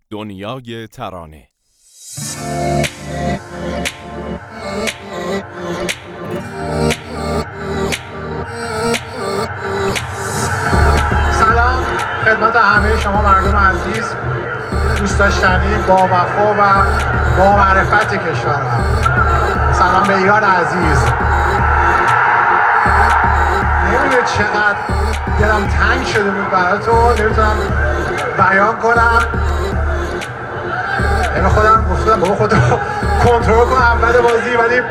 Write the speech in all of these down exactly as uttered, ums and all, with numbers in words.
دنیای ترانه. سلام خدمت همه شما مردم عزیز، دوست داشتنی، با وفا و با معرفت کشورم. سلام به ایران عزیز. نمیدونی چقدر دلم تنگ شده بود براتون، نمیتونم بیان کنم. یعنی خودم گفتم بابا خودم کنترل کنم اول بازی، ولی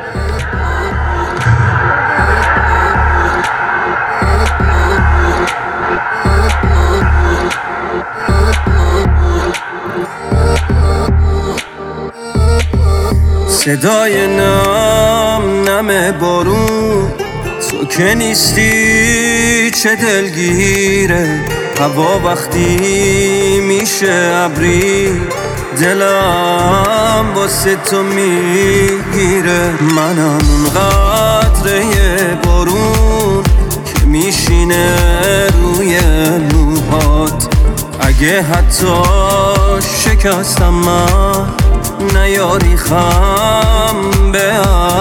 صدای نم نم بارون، تو که نیستی چه دلگیره. هوا وقتی میشه ابری، دلم واسه تو میگیره. منم اون قطره بارون که میشینه روی موهات. اگه حتی شکستم من، نیاری خم به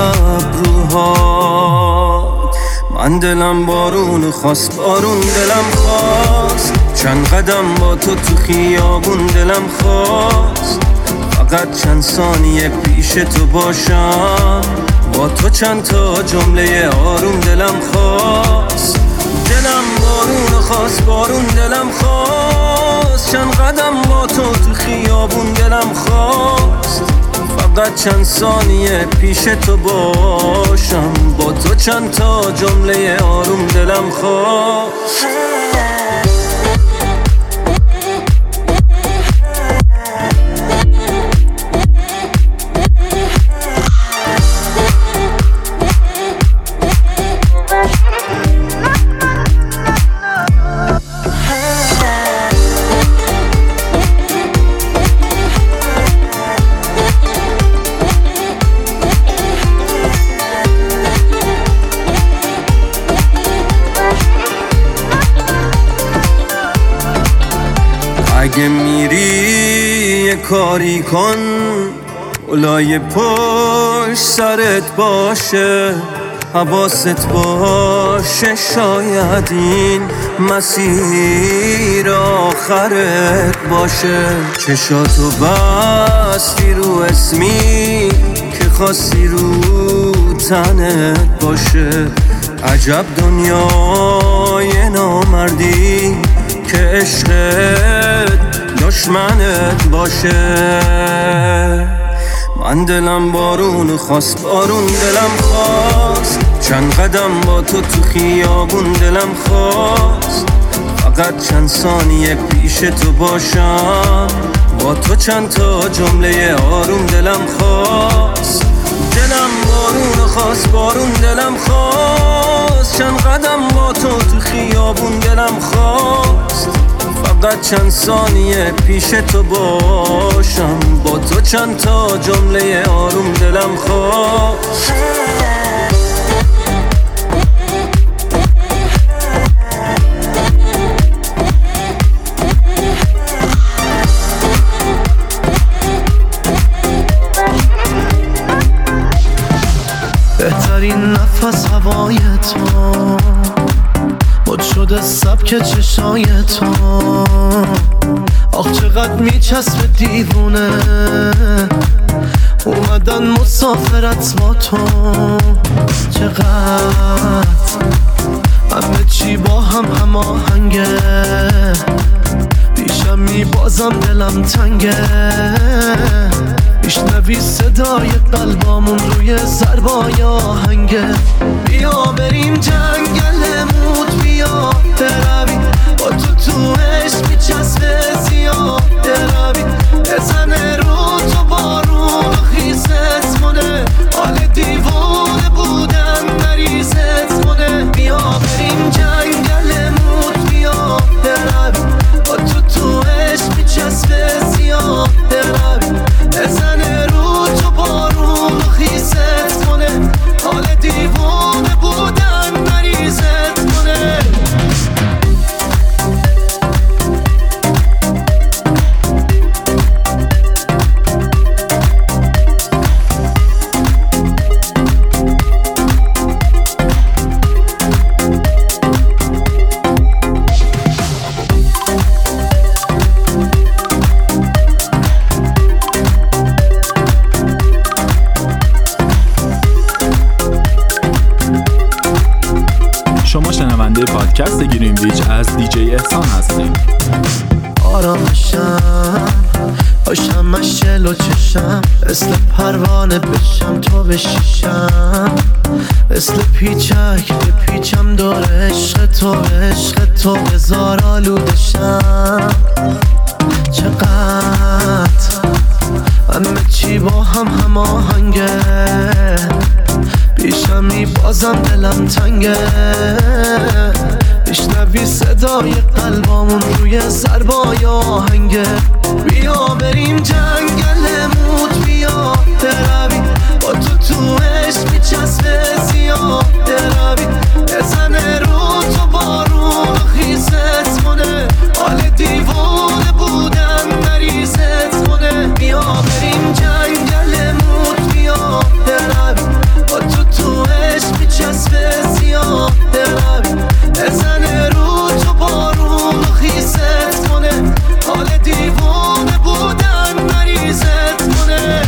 ابروهات. من دلم بارون خواست، بارون دلم خواست. چند قدم با تو تو خیابون دلم خواست. فقط چند ثانیه پیش تو باشم، با تو چند تا جمله آروم دلم خواست. دلم بارون خواست، بارون دلم خواست. چند قدم با تو تو خیابون دلم خواست. فقط چند ثانیه پیش تو باشم، با تو چند تا جمله آروم دلم خواست. اگه میری یه کاری کن، اولای پشت سرت باشه. حواست باشه شاید این مسیر آخرت باشه. چشاتو بستی رو اسمی که خواستی رو تنت باشه. عجب دنیای نامردی که عشقت دشمنت باشه. من دلم بارون خواست، بارون دلم خواست. چند قدم با تو تو خیابون دلم خواست. فقط چند ثانیه پیش تو باشم، با تو چند تا جمله آروم دلم خواست. دلم بارون خواست، بارون دلم خواست. چند قدم با تو تو خیابون دلم خواست. فقط چند ثانیه پیش تو باشم، با تو چند تا جمله آروم دلم خواست. بهترین نفس هوای تو، بود شده سبک چشای تو. آخ چقدر میچسبه دیوونه، اومدن مسافرت با تو. چقدر همه چی با هم هماهنگه، پیشم میبازم دلم تنگه. میشنوی صدای قلبامون روی ضربای آهنگه. بیا بریم جنگلمون، بیا برویم با تو تو عشق میچسبه زیاد رویم. بزنه رو تو بارون خیزت کنه، حال دیوانه بودن مریضت کنه. بیا بریم جنگلمون، بیا برویم با تو تو عشق میچسبه زیاد رویم. بزنه رو تو بارون خیزت کنه، حال دیوانه بودن مریضت کنه. پادکست گرینویچ از دیجی احسان هستیم. آرامشم باشم مشل و چشم، مثل پروانه بشم تو بشیشم، مثل پیچک بپیچم دور عشق تو، عشق تو بزار آلودشم. چقدر همه چی با هم هماهنگه، پیشمی بازم دلم تنگه، میشنوی صدای قلبامون روی ضربای آهنگه. بیا بریم جنگل موت، بیا بروی با تو تو عشق میچسبه زیاده روی، بزنه رو تو بارون خیزت کنه، حال دیوانه بودن مریضت کنه. بیا بریم جنگل موت، بیا بروی با تو تو عشق میچسبه زیاده روی، بزنه رو تو بارون خیزت کنه، حال دیوانه بودن مریضت کنه.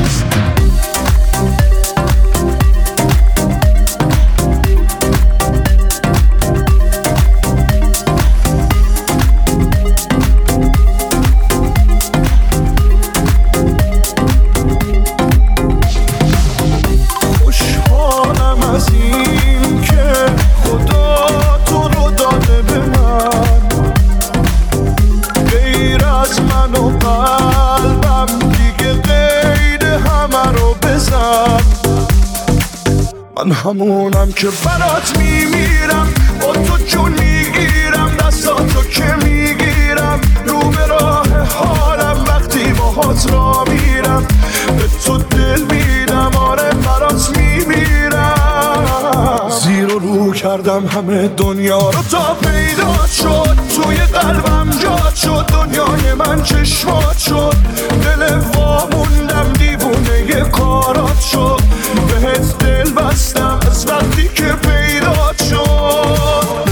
من همونم که برات میمیرم، با تو جون میگیرم، دستاتو که میگیرم، رو به راه حالم وقتی باهات را میرم، به تو دل میدم، آره برات میمیرم. زیر و رو کردم همه دنیا رو تا پیدا شد، توی قلبم جات شد، دنیای من چشمات شد، دل واموندم دیوونه ی کارات شد، بهت دل بستم از وقتی که پیدا شد.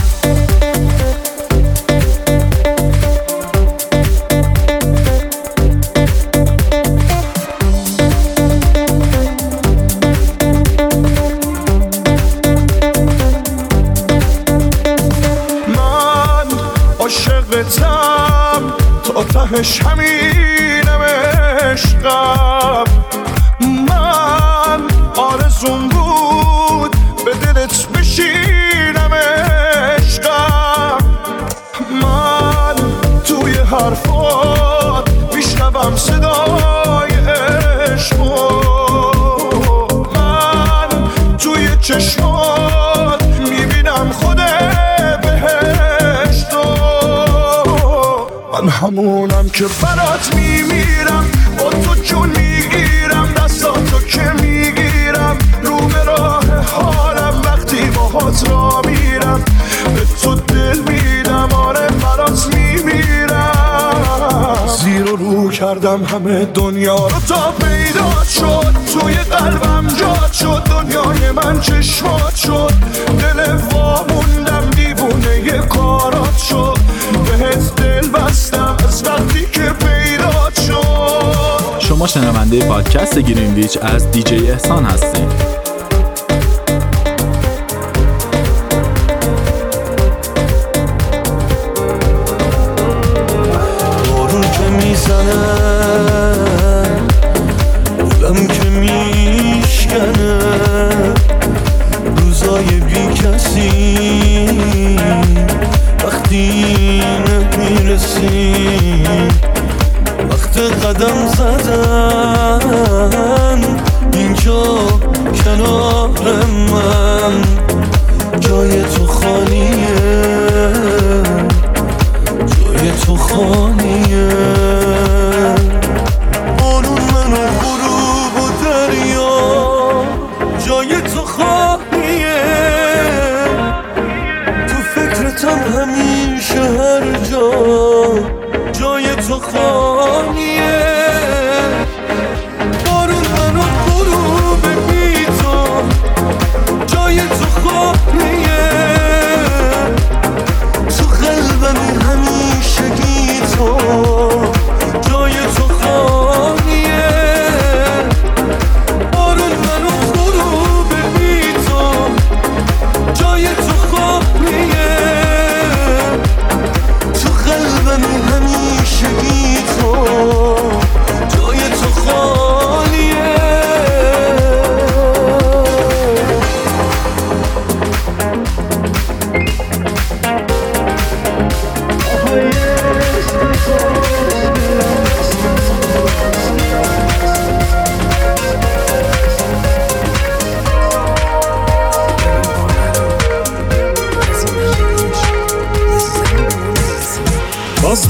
من عاشقتم تا تهش همینم عشقم، من آرزون بود به دلت بشینم عشقم، من توی حرفات میشنوم صدای عشقو، من توی چشمات میبینم خود بهشتو. من همونم که برات میمیرم، با تو جون میگیرم، دستاتو که میگیرم، رو به راه حالم وقتی باهات را میرم، به تو دل میدم، آره برات میمیرم. زیر و رو کردم همه دنیا رو تا پیدا شد، توی قلبم جات شد، دنیای من چشمات شد، دل واموندم دیوونه ی کارات شد، بهت دل بستم از وقتی که پیدا شد. شما شنونده پادکست گرینویچ از دیجی احسان هستیم. بارون که میزنه، دلم که میشکنه، روزای بی کسی وقتی نمیرسی، وقت قدم زدن اینجا کنار من، جای تو خالیه، جای تو خالیه. بارون من و غروب و دریا، جای تو خالیه، تو فکرتم همیشه هر جا، جای تو خالیه. بارون من و غروب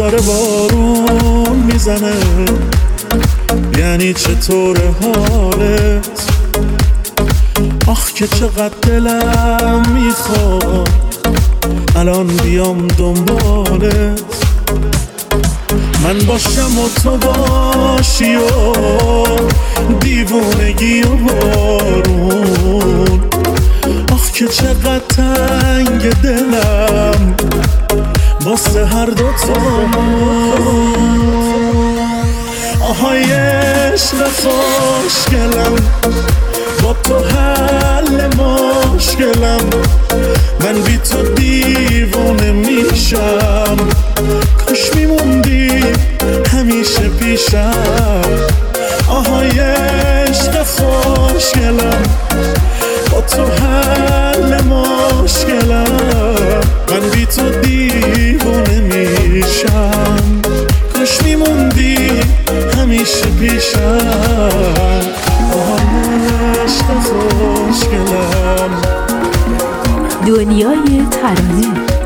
داره بارون میزنه، یعنی چطوره حالت؟ آخ که چقدر دلم میخواد الان بیام دنبالت، من باشم و تو باشی و دیوونگی و بارون. آخ که چقدر تنگ دلم واسه هر دوتامون. آهای عشق خوشگلم، با تو حل مشکلم، من بی تو دیوونه میشم، کاش میموندی همیشه پیشم. آهای عشق خوشگلم، با تو حل مشکلم، من بی تو دیوونه میشم، کاش میموندی همیشه پیشم. آهای عشق خوشگلم. دنیای ترانه.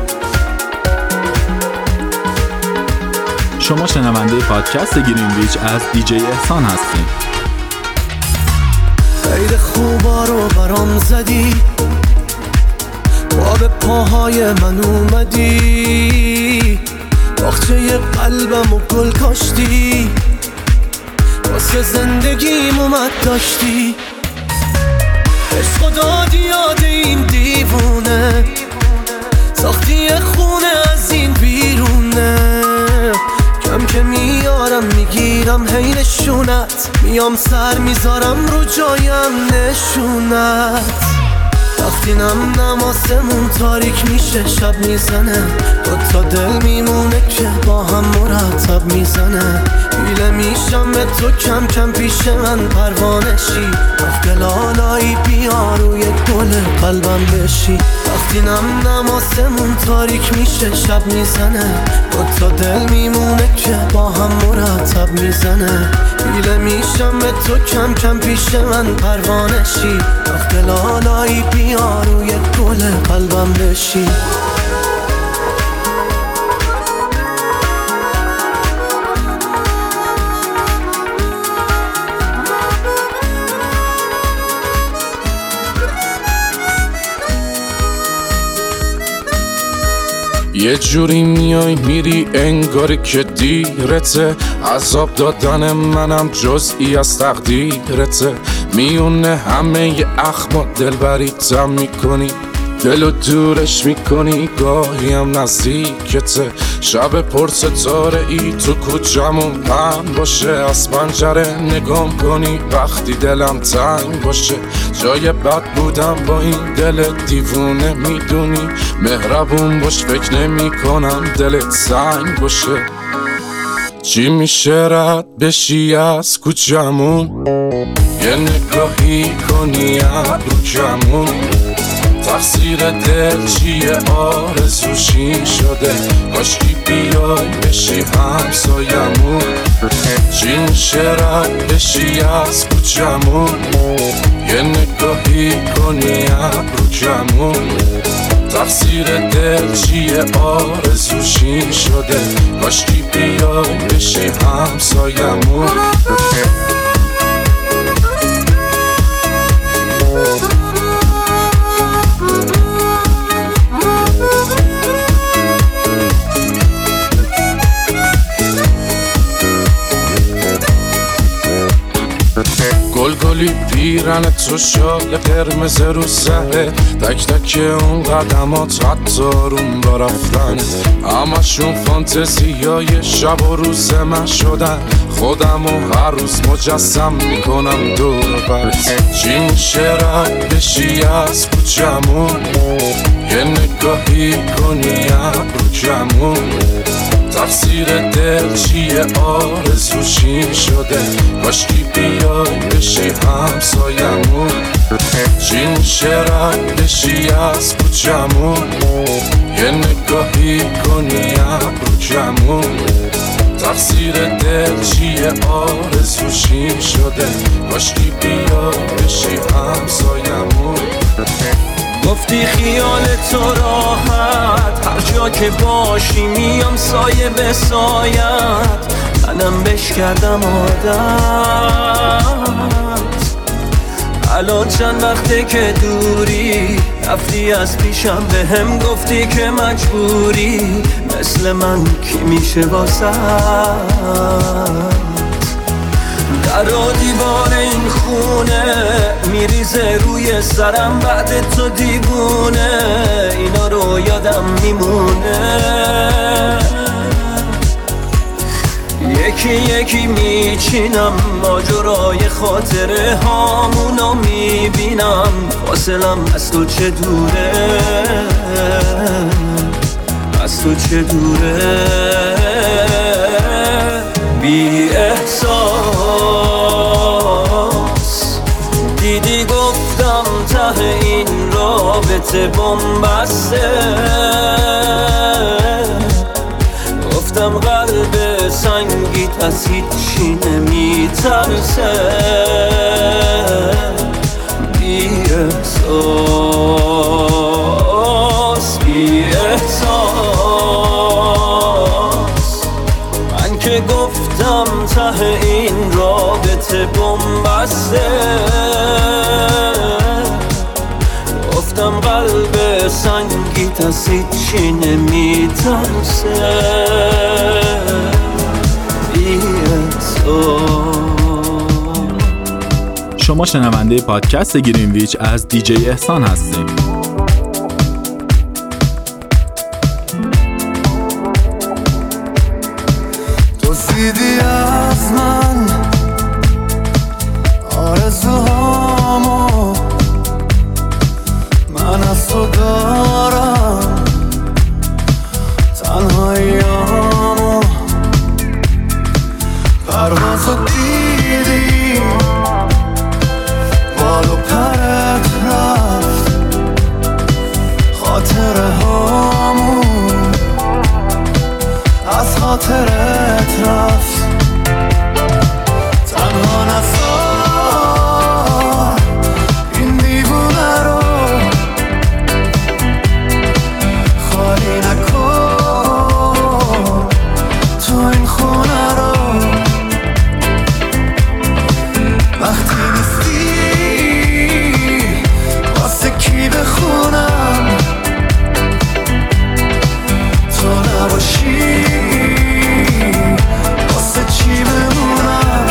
شما شنونده پادکست گرینویچ از دیجی احسان هستید. خیلی خوبا رو برام زدی، با به پاهای من اومدی، باغچه قلبم و گل کاشتی، واسه زندگیم اومد داشتی. عشق دادی یاد این دیوونه، ساختی خونه از این بیرونه، کم که میارم میگیرم هی نشونت، میام سر میذارم رو جایم نشونت. وقتی نم نماسمون تاریک میشه شب میزنه، دو تا دل میمونه که با هم مرتب میزنه، بیله میشم به تو کم کم پیش من پروانشی، گلالایی بیا روی گل قلبم بشی. وقتی نم نماسمون تاریک میشه شب میزنه، دو تا دل میمونه که با هم مرتب میزنه، بیله میشم به تو کم کم پیش من پروانشی، گلالایی بیا روی گل قلبم بشی. یه جوری میای میری انگاری که دیرته، عذاب دادن منم جزئی از تقدیرته، میونه همه ی اخما دلبریتم میکنی، دلو دورش میکنی گاهی هم نزدیکته، شب پر ستاره ای تو کوچمون پن باشه، از پنجره نگام کنی وقتی دلم تنگ باشه، جای بد بودم با این دل دیوونه میدونی، مهربون باش فکر نمی کنم دلت سنگ باشه. چی میشه رد بشی از کوچمون، یه نگاهی کنی ابرو کمون، تقصیر دل چیه آرزوشی شده، کاشکی بیای بشی همسایمون. چی میشه رد بشی از کوچمون، یه نگاهی کنی ابرو کمون، تقصیر دل چیه آرزوشی شده، کاشکی بیای بشی همسایمون. گل گلی پیرن تو شال قرمز رو سره، تک تک اون قدمات حتی روم با رفتن، همشون فانتزی های شب و روز من شدن، خودم و هر روز مجسم میکنم دور برت. چی میشه رد بشی از کوچمون، یه نگاهی کنی ابرو کمون، تقصیر دل چیه آرزوشی شده، کاشکی بیای بشی همسایمون. چی میشه رد بشی از کوچمون، یه نگاهی کنی ابرو کمون، تقصیر دل چیه آرزوشی شده، کاشکی بیای بشی همسایمون. گفتی خیال تو راحت، هر جا که باشی میام سایه به سایت، منم بش کردم عادت. الان چند وقته که دوری، رفتی از پیشم به هم گفتی که مجبوری، مثل من کی میشه واسه در و دیوار این خونه میریزه روی سرم بعد تو دیوونه، اینا رو یادم میمونه. یکی یکی میچینم ماجرای خاطره هامونو میبینم، فاصلم از تو چه دوره، از تو چه دوره. بی احساس دیدی گفتم ته این رابطه بن‌بسته، گفتم قلب سنگیت از هیچی نمیترسه. بی احساس بی احساس من که گفتم ته این رابطه بن‌بسته، گفتم قلب سنگیت از هیچی نمیترسه. بی احساس. شما شنونده پادکست گرینویچ از دیجی احسان هستید. دزدیدی از من آرزوهامو، من از تو دارم تنهاییامو. پروازو دیدی بال و پرت رفت، خاطره هامون از خاطرت رفت. تنها نذار این دیوونه رو، خالی نکن تو این خونه رو. وقتی نیستی واسه کی بخونم، تو نباشی واسه چی بمونم.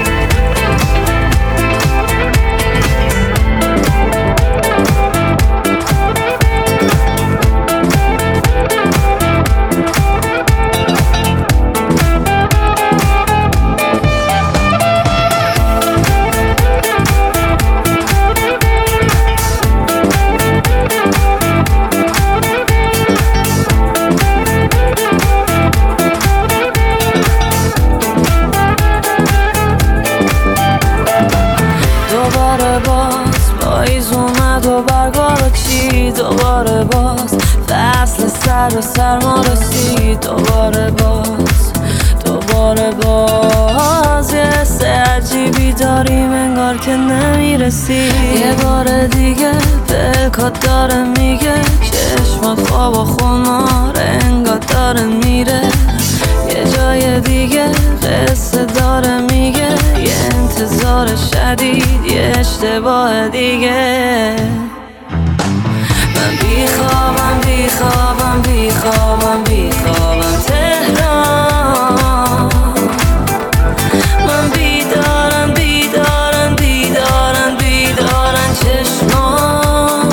دوباره باز پاییز اومد و برگا رو چید، دوباره باز فصل سر و سرما رسید، دوباره باز دوباره باز یه حس عجیبی داریم انگار که نمیرسی. یه بار دیگه دلکات داره میگه، چشمات خواب و خمار انگار داره میره. یه جای دیگه قصه داره میگه، یه انتظار شدید یه اشتباه دیگه. من بیخوابم بیخوابم بیخوابم بیخوابم تهران، من بیدارم بیدارم بیدارم بیدارم چشمان.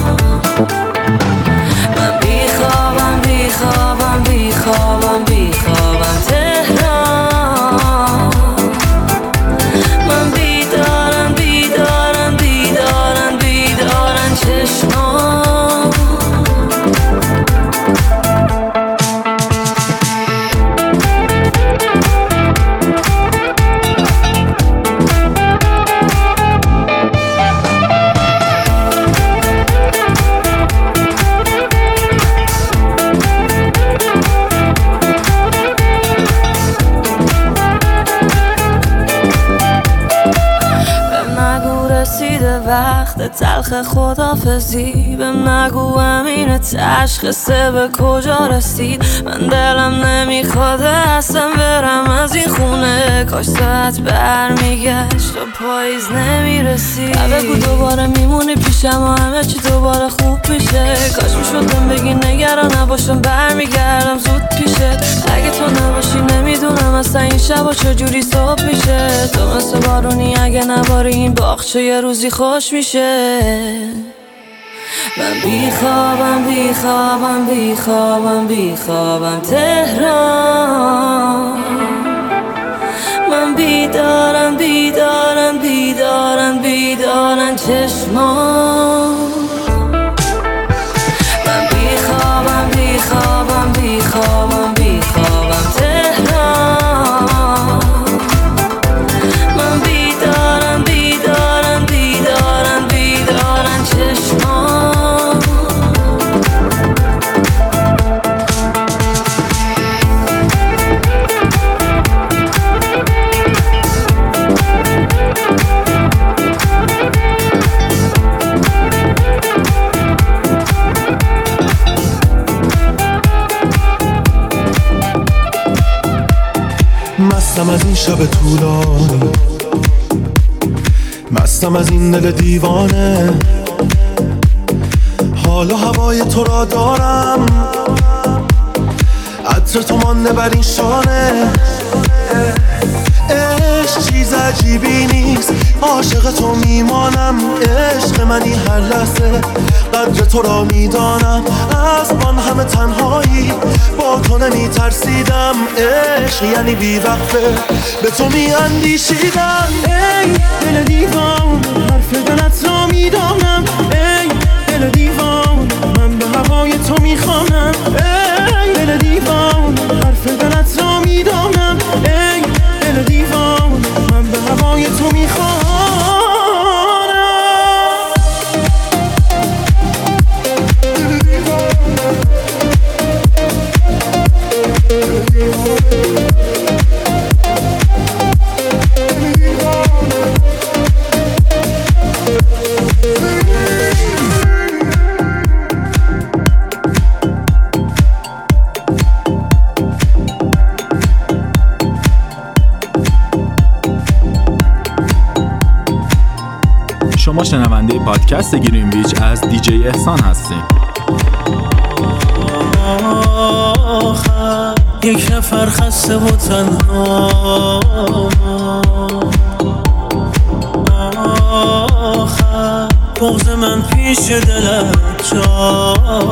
من بیخوابم بیخوابم بیخوابم بیخوابم تهران، من بیدارم بیدارم بیدارم بیدارم چشمان. وقت تلخ خدافزی بهم نگو امین تشخیصه به کجا رسید. من دلم نمیخواد اصلا برم از این خونه، کاش ساعت برمیگشت و پاییز نمیرسید. بگو دوباره میمونی پیشم و همه چی دوباره خوب میشه. کاش میشدم بگی نگران نباشم برمیگردم زود پیشت. اگه تو نباشی نمیدونم اصلا این شبا چجوری صبح میشه. تو مثل بارونی اگه نباری این باغچه یه روزی خوش میشه. من بیخوابم بیخوابم بیخوابم بیخوابم تهران. من بیدارم بیدارم بیدارم بیدارم چشمان. من بیخوابم بیخوابم بیخوابم بیخوابم تهران. من بیدارم بیدارم بیدارم بیدارم چشمان. مستم از این شب طولانی، مستم از این دل دیوانه. حال و هوای تو را دارم، عطر تو مانده بر این شانه. عشق چیز عجیبی نیست، عاشق تو میمانم. عشق منی هر لحظه قدر تو را میدانم. از آن همه تنهایی با تو نمی ترسیدم. عشق یعنی بی وقفه به تو می اندیشیدم. ای دل دیوان حرف دلت را میدانم. ای دل دیوان من به هوای تو میخوانم. ای دل دیوان حرف دلت را میدانم. ای دل دیوان من به هوای تو میخوانم. شما شنونده پادکست گرین ویچ از دیجی احسان هستیم. آخر یک نفر خسته و تنها، آخر بغض من پیش دلت جا.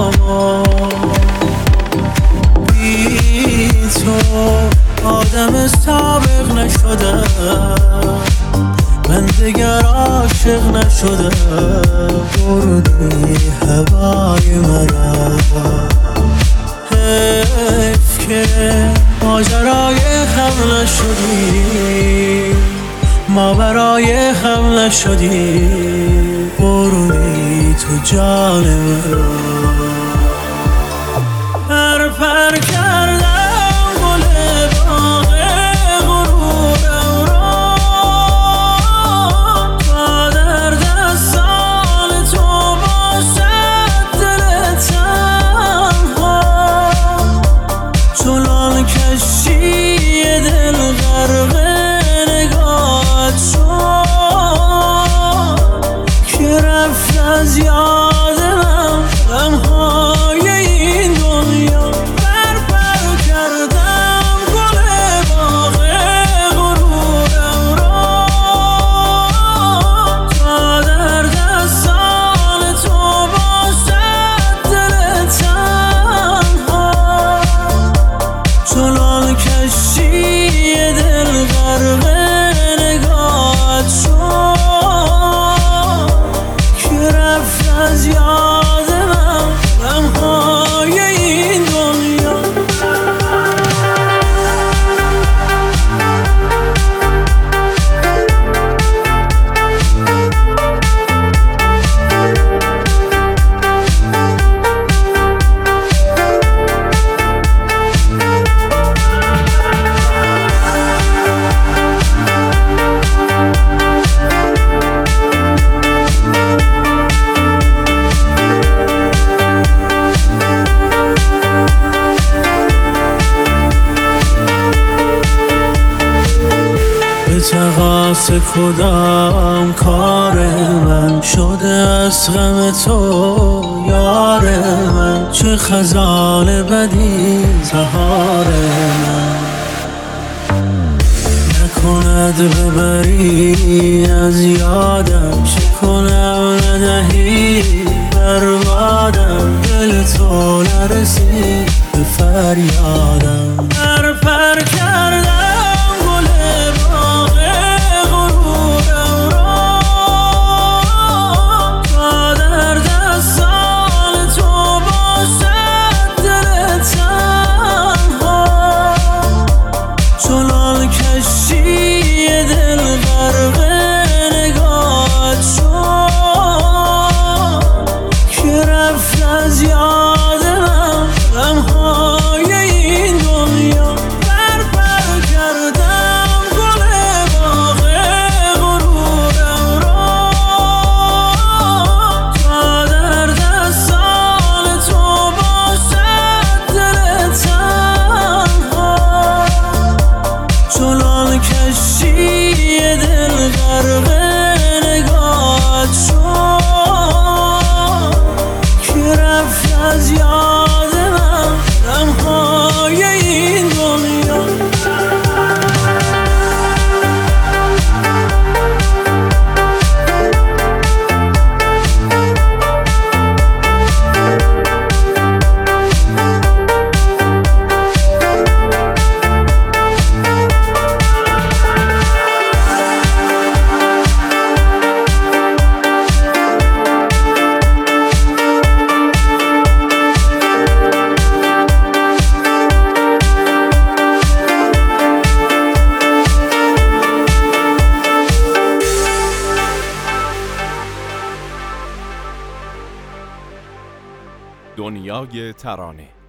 بی تو آدم سابق نشدم، من دیگر عاشق نشدم. بردی هوای مرا، حیف که ماجرای هم نشدی، ما برای هم نشدی. بردی تو جان مرا، پر پر کردم گل باغ غرورم را. از یادم غمهای این دنیا. پر پر به تقاس کدام کار من شده از غم تو یار من، چه خزان بدی سهار من. نکند ببری از یادم، چه کنم ندهی بربادم، دل تو نرسید به فریادم. پر پر کردم گل باغ غرورم را، تا در دستان تو باشد دل تنها، چنان کشتی دل غرق نگاهت شد که رفت از یاد من غمهای این دنیا. پر پر کردم گل باغ غرورم را، تا در دستان تو باشد دل تنها، چنان کشتی دل غرق نگاهت شد که رفت از یاد من غمهای این دنیا. دنیای ترانه